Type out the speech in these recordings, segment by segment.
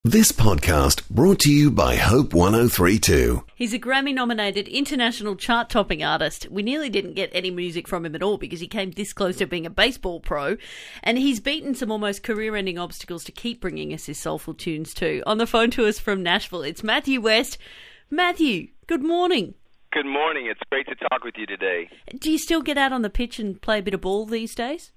This podcast brought to you by Hope 1032. He's a Grammy-nominated international chart-topping artist. We nearly didn't get any music from him at all because he came this close to being a baseball pro. And he's beaten some almost career-ending obstacles to keep bringing us his soulful tunes too. On the phone to us from Nashville, it's Matthew West. Matthew, good morning. Good morning. It's great to talk with you today. Do you still get out on the pitch and play a bit of ball these days?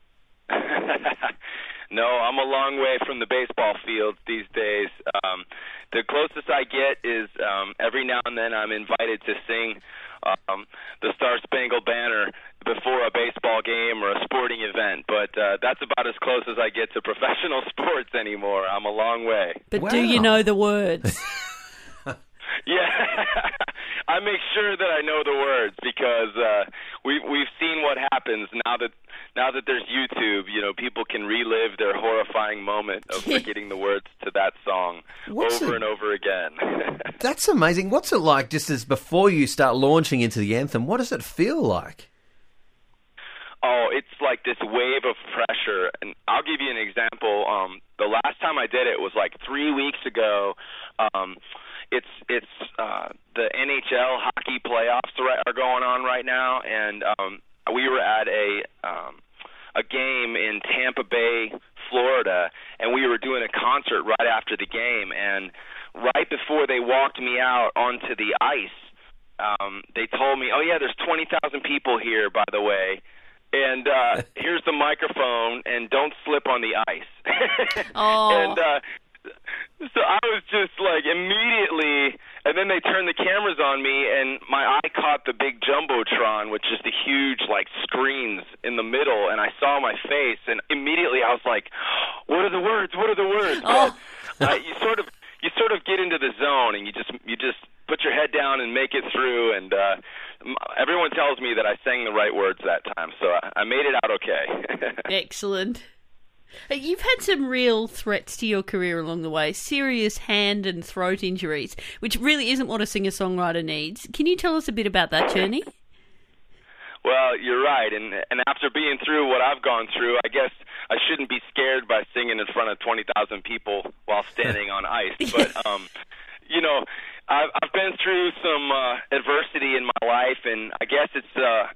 No, I'm a long way from the baseball field these days. The closest I get is every now and then I'm invited to sing the Star-Spangled Banner before a baseball game or a sporting event. But that's about as close as I get to professional sports anymore. I'm a long way. But wow. Do you know the words? Yeah, I make sure that I know the words because we've seen what happens now that there's YouTube. You know, people can relive their horrifying moment of forgetting the words to that song over and over again. That's amazing. What's it like just as before you start launching into the anthem? What does it feel like? Oh, it's like this wave of pressure. And I'll give you an example. The last time I did it was like 3 weeks ago. It's the NHL hockey playoffs are going on right now, and we were at a game in Tampa Bay, Florida, and we were doing a concert right after the game. And right before they walked me out onto the ice, they told me, "Oh yeah, there's 20,000 people here, by the way." And here's the microphone, and don't slip on the ice. Oh. And so I was just like immediately, and then they turned the cameras on me, and my eye caught the big Jumbotron, which is the huge like screens in the middle, and I saw my face, and immediately I was like, "What are the words? What are the words?" Oh. But you sort of get into the zone, and you just put your head down and make it through, and everyone tells me that I sang the right words that time, so I made it out okay. Excellent. You've had some real threats to your career along the way, serious hand and throat injuries, which really isn't what a singer-songwriter needs. Can you tell us a bit about that journey? Well, you're right, and after being through what I've gone through, I guess I shouldn't be scared by singing in front of 20,000 people while standing on ice. But, you know, I've been through some adversity in my life, and I guess it's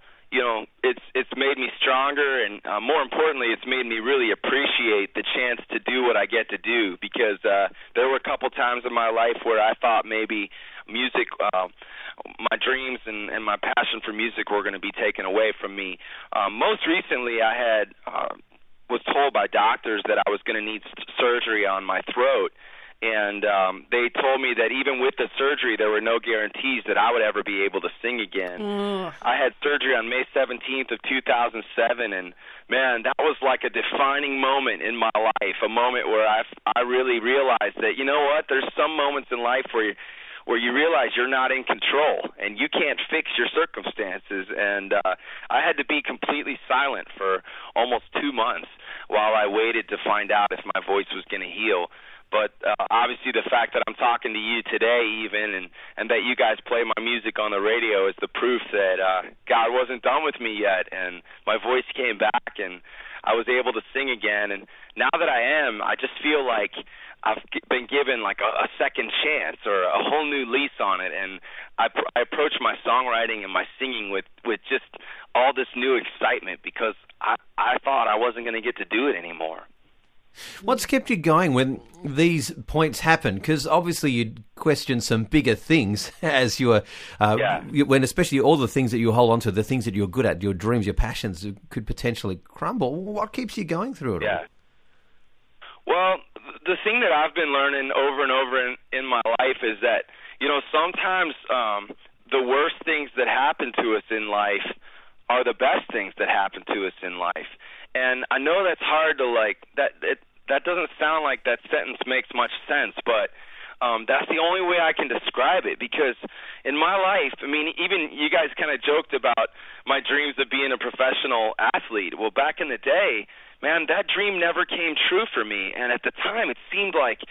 made me stronger, and more importantly, it's made me really appreciate the chance to do what I get to do, because there were a couple times in my life where I thought maybe music, my dreams and my passion for music were going to be taken away from me. Most recently, I was told by doctors that I was going to need surgery on my throat. And they told me that even with the surgery, there were no guarantees that I would ever be able to sing again. I had surgery on May 17th of 2007, and man, that was like a defining moment in my life, a moment where I really realized that, you know what, there's some moments in life where you realize you're not in control and you can't fix your circumstances. And I had to be completely silent for almost 2 months while I waited to find out if my voice was going to heal. But obviously the fact that I'm talking to you today even and that you guys play my music on the radio is the proof that God wasn't done with me yet, and my voice came back and I was able to sing again. And now that I am, I just feel like I've been given like a second chance or a whole new lease on it, and I approach my songwriting and my singing with just all this new excitement because I thought I wasn't going to get to do it anymore. What's kept you going when these points happen? Because obviously you'd question some bigger things as you were, when especially all the things that you hold on to, the things that you're good at, your dreams, your passions could potentially crumble. What keeps you going through it all? Well, the thing that I've been learning over and over in my life is that, you know, sometimes the worst things that happen to us in life are the best things that happen to us in life. And I know that's hard to that doesn't sound like that sentence makes much sense, but that's the only way I can describe it, because in my life, I mean, even you guys kind of joked about my dreams of being a professional athlete. Well, back in the day, man, that dream never came true for me. And at the time, it seemed like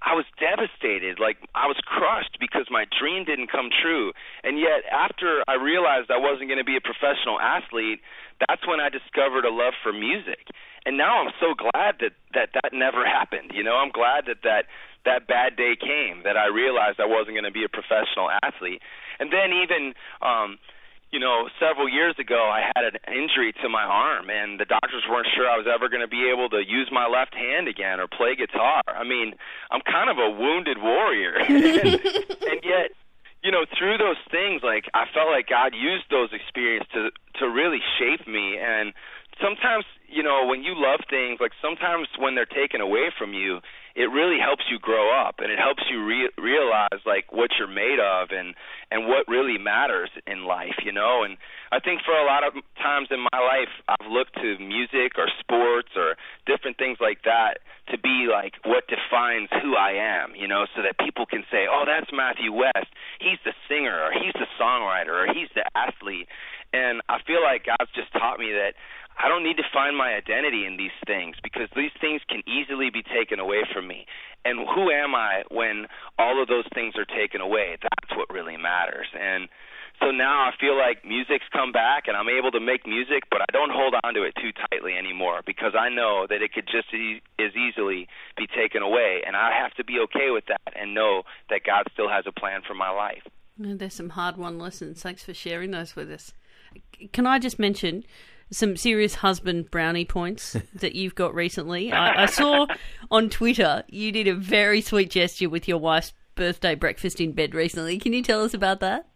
I was devastated. Like, I was crushed because my dream didn't come true. And yet, after I realized I wasn't going to be a professional athlete, that's when I discovered a love for music. And now I'm so glad that never happened. You know, I'm glad that bad day came, that I realized I wasn't going to be a professional athlete. And then even, several years ago, I had an injury to my arm, and the doctors weren't sure I was ever going to be able to use my left hand again or play guitar. I mean, I'm kind of a wounded warrior. and yet, through those things, like, I felt like God used those experiences to really shape me. And sometimes, when you love things, like, sometimes when they're taken away from you, it really helps you grow up, and it helps you realize, like, what you're made of and what really matters in life, And I think for a lot of times in my life, I've looked to music or sports or different things like that to be, like, what defines who I am, so that people can say, oh, that's Matthew West. He's the singer, or he's the songwriter, or he's the athlete. And I feel like God's just taught me that I don't need to find my identity in these things, because these things can easily be taken away from me. And who am I when all of those things are taken away? That's what really matters. And so now I feel like music's come back, and I'm able to make music, but I don't hold on to it too tightly anymore, because I know that it could just as easily be taken away. And I have to be okay with that and know that God still has a plan for my life. There's some hard-won lessons. Thanks for sharing those with us. Can I just mention some serious husband brownie points that you've got recently? I saw on Twitter you did a very sweet gesture with your wife's birthday breakfast in bed recently. Can you tell us about that?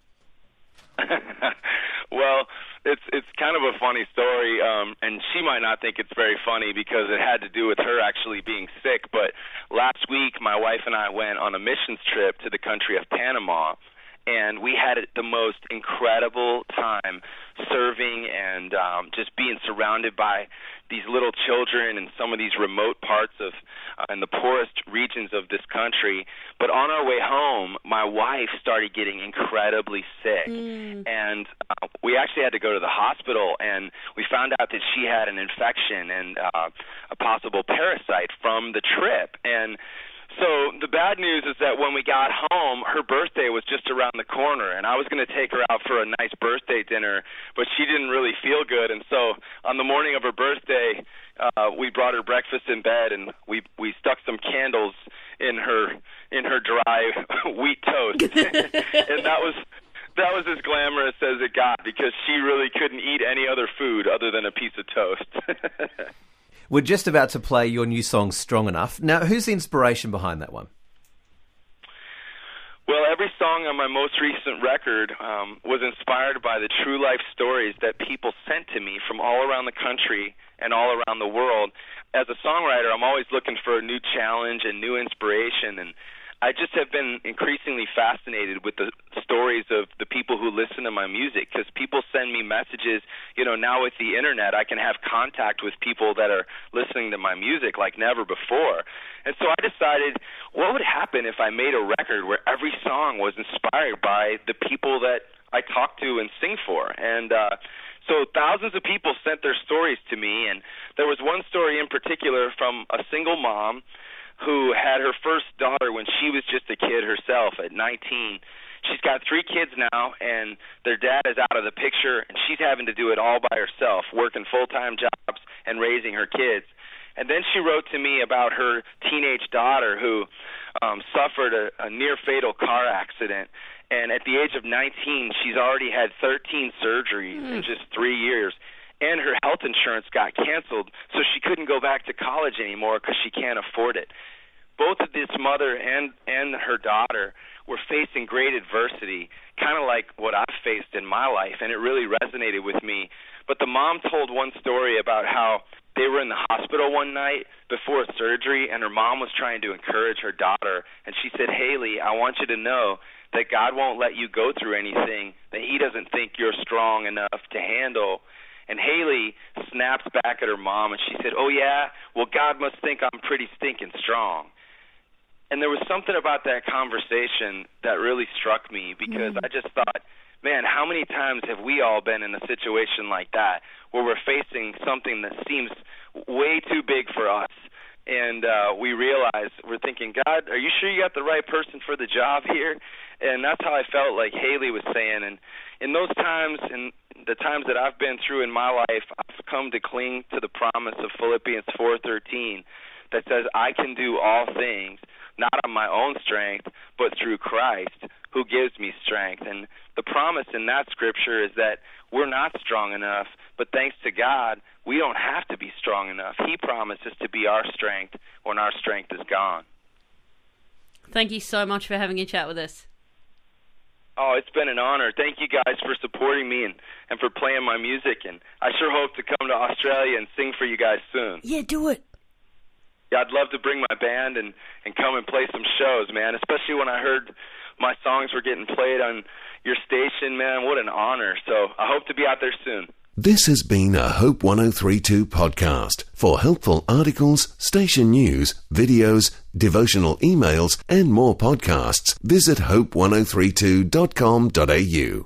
Well, it's kind of a funny story, and she might not think it's very funny because it had to do with her actually being sick. But last week, my wife and I went on a missions trip to the country of Panama, and we had the most incredible time serving and just being surrounded by these little children in some of these remote parts of in the poorest regions of this country. But on our way home, my wife started getting incredibly sick, and we actually had to go to the hospital, and we found out that she had an infection and a possible parasite from the trip. And so the bad news is that when we got home, her birthday was just around the corner, and I was going to take her out for a nice birthday dinner, but she didn't really feel good. And so on the morning of her birthday, we brought her breakfast in bed, and we stuck some candles in her dry wheat toast, and that was as glamorous as it got, because she really couldn't eat any other food other than a piece of toast. We're just about to play your new song, Strong Enough. Now, who's the inspiration behind that one? Well, every song on my most recent record was inspired by the true life stories that people sent to me from all around the country and all around the world. As a songwriter, I'm always looking for a new challenge and new inspiration, and I just have been increasingly fascinated with the stories of the people who listen to my music, because people send me messages. Now with the internet, I can have contact with people that are listening to my music like never before. And so I decided, what would happen if I made a record where every song was inspired by the people that I talk to and sing for? And so thousands of people sent their stories to me, and there was one story in particular from a single mom who had her first daughter when she was just a kid herself at 19. She's got 3 kids now, and their dad is out of the picture, and she's having to do it all by herself, working full-time jobs and raising her kids. And then she wrote to me about her teenage daughter who suffered a near-fatal car accident. And at the age of 19, she's already had 13 surgeries in just 3 years. And her health insurance got canceled, so she couldn't go back to college anymore because she can't afford it. Both of this mother and her daughter were facing great adversity, kind of like what I've faced in my life, and it really resonated with me. But the mom told one story about how they were in the hospital one night before a surgery, and her mom was trying to encourage her daughter, and she said, "Haley, I want you to know that God won't let you go through anything that He doesn't think you're strong enough to handle." And Haley snaps back at her mom, and she said, "Oh, yeah? Well, God must think I'm pretty stinking strong." And there was something about that conversation that really struck me, because I just thought, man, how many times have we all been in a situation like that, where we're facing something that seems way too big for us And we realized, we're thinking, God, are you sure you got the right person for the job here? And that's how I felt, like Haley was saying. And in those times, and the times that I've been through in my life, I've come to cling to the promise of Philippians 4:13 that says, I can do all things, not on my own strength, but through Christ who gives me strength. And the promise in that scripture is that we're not strong enough, but thanks to God, we don't have to be strong enough. He promises to be our strength when our strength is gone. Thank you so much for having a chat with us. Oh, it's been an honor. Thank you guys for supporting me and for playing my music. And I sure hope to come to Australia and sing for you guys soon. Yeah, do it. Yeah, I'd love to bring my band and come and play some shows, man, especially when I heard my songs were getting played on your station, man. What an honor. So I hope to be out there soon. This has been a Hope 1032 podcast. For helpful articles, station news, videos, devotional emails, and more podcasts, visit hope1032.com.au.